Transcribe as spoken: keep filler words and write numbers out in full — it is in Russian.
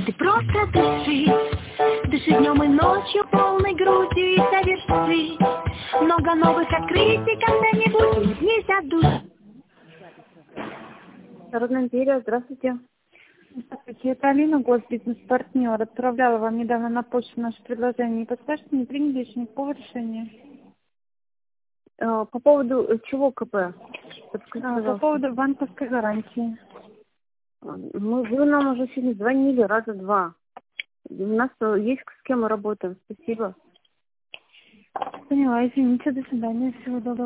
Ты просто дыши, дыши днем и ночью полной грудью и соверши много новых открытий когда-нибудь нельзя душ. Народная империя, здравствуйте. Здравствуйте, это Алина, госбизнес-партнер. Отправляла вам недавно на почту наше предложение. Не подскажете, не приняли еще никакого решения? Э, По поводу чего КП? Подскажите, А, по пожалуйста. поводу банковской гарантии. Мы, вы нам уже сегодня звонили раза два. У нас э, есть с кем мы работаем. Спасибо. Поняла, извините, до свидания, всего доброго.